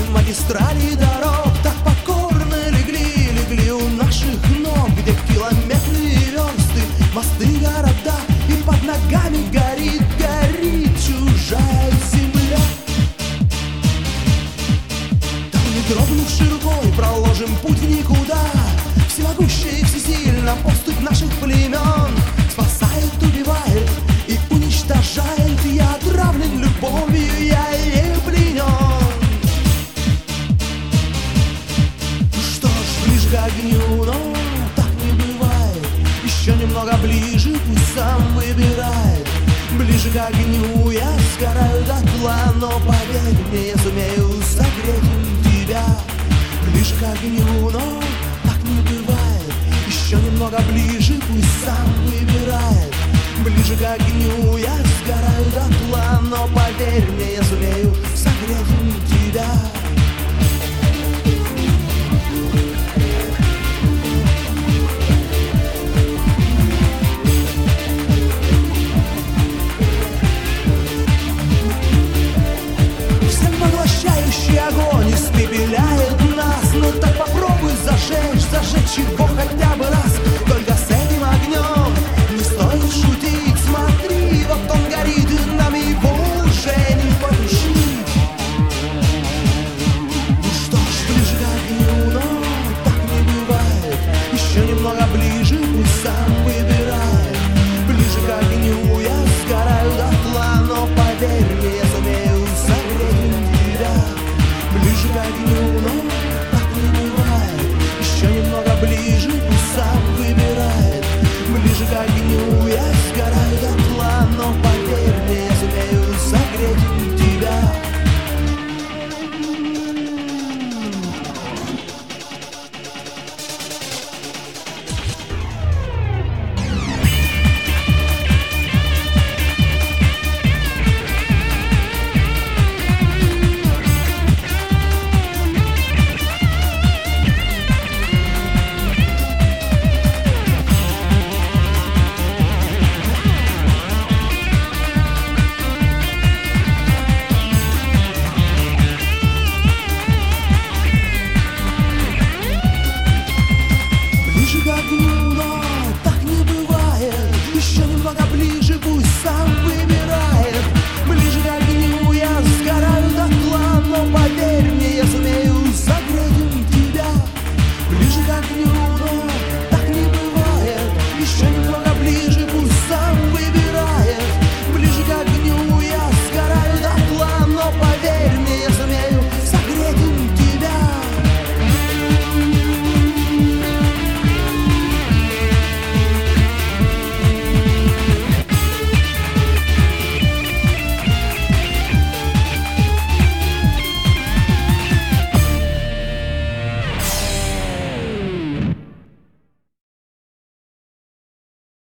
Магистрали дорог так покорно легли у наших ног, где километры и версты, мосты, города, и под ногами горит чужая земля. Там, не дрогнувши рукой, проложим путь в никуда. Всемогущая и всесильна поступь наших племен спасает, убивает и уничтожает. Я отравлен любовью, я ею пленен. Что ж, ближе к огню, но так не бывает. Еще немного ближе, пусть сам выбирает. Ближе к огню я сгораю дотла, но поверь мне, я сумею согреть тебя. Ближе к огню, но так не бывает. Еще немного ближе, пусть сам выбирает. Ближе к огню я сгораю дотла, но поверь мне, я сумею согреть тебя. Всепоглощающий огонь испепеляет нас, но так попробуй зажечь его хотя бы раз. Только с этим огнем не стоит шутить. Смотри, вот он горит, и нам его уже не потушить. Ну что ж, ближе к огню, но так не бывает. Еще немного ближе, пусть сам выбирает. Ближе к огню я сгораю дотла, но поверь мне, я сумею согреть тебя. Ближе к огню, но так не бывает. Еще немного ближе, пусть сам выбирает. Ближе к огню